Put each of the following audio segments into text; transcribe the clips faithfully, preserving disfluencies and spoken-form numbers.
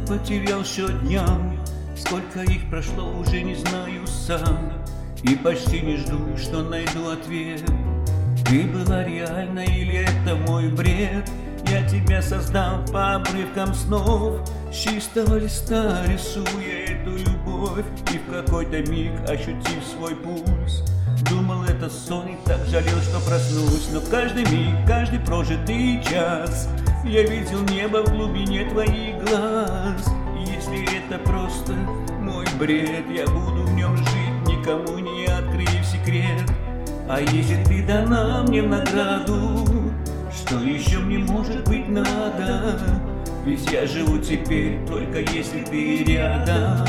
потерял счет дням. Сколько их прошло, уже не знаю сам. И почти не жду, что найду ответ. Ты была реальна или это мой бред? Я тебя создал по обрывкам снов, с чистого листа рисуя эту любовь. И в какой-то миг, ощутив свой пульс, думал, это сон, и так жалел, что проснусь. Но каждый миг, каждый прожитый час я видел небо в глубине твоих глаз. И если это просто мой бред, я буду в нем жить, никому не открыв секрет. А если ты дана мне в награду, что еще мне может быть надо? Ведь я живу теперь только если ты рядом.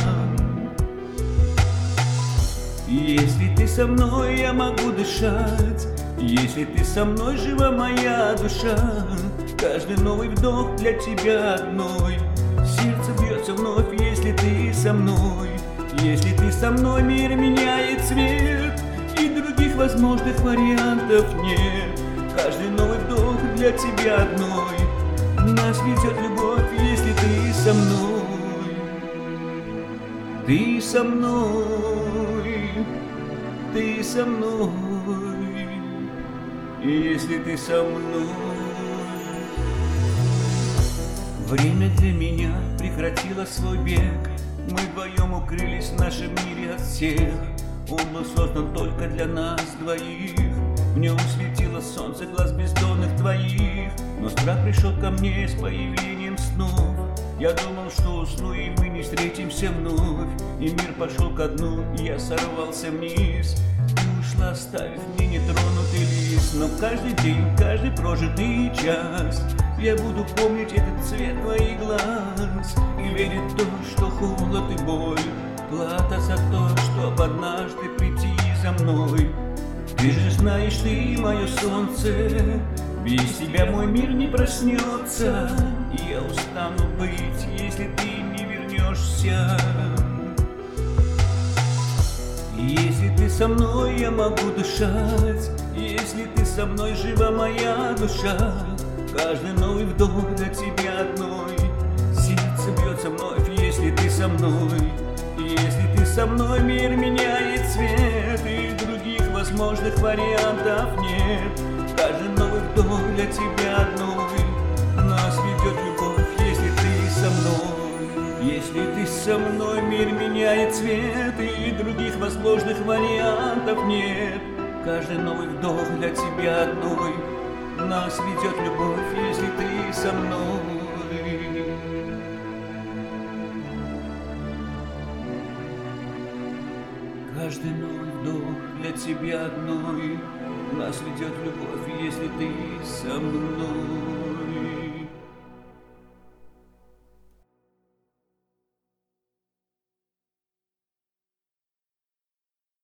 Если ты со мной, я могу дышать. Если ты со мной, жива моя душа. Каждый новый вдох для тебя одной. Сердце бьется вновь, если ты со мной. Если ты со мной, мир меняет цвет, и других возможных вариантов нет. Каждый новый вдох для тебя одной. Нас ведет любовь, если ты со мной. Ты со мной, ты со мной, если ты со мной. Время для меня прекратило свой бег. Мы вдвоем укрылись в нашем мире от всех. Он был создан только для нас двоих. В нем светило солнце глаз бездонных твоих. Но страх пришел ко мне с появлением снов. Я думал, что усну, и мы не встретимся вновь. И мир пошел ко дну, и я сорвался вниз. Ты ушла, оставив мне нетронутый лист. Но каждый день, каждый прожитый час я буду помнить этот цвет твоих глаз. И верить в то, что холод и боль плата за то, чтоб однажды прийти за мной. Ты же знаешь, ты мое солнце, без тебя мой мир не проснется. И я устану быть, если ты не вернешься. Если ты со мной, я могу дышать. Если ты со мной, жива моя душа. Каждый новый вдох для тебя одной. Сердце бьется вновь, если ты со мной. Если ты со мной, мир меняет цвет, и других возможных вариантов нет. Каждый новый вдох для тебя одной. Нас ведет любовь, если ты со мной. Если ты со мной, мир меняет цвет, и других возможных вариантов нет. Каждый новый вдох для тебя одной. Нас ведет любовь, если ты со мной. Каждый новый вдох для тебя одной. Нас ведет любовь, если ты со мной.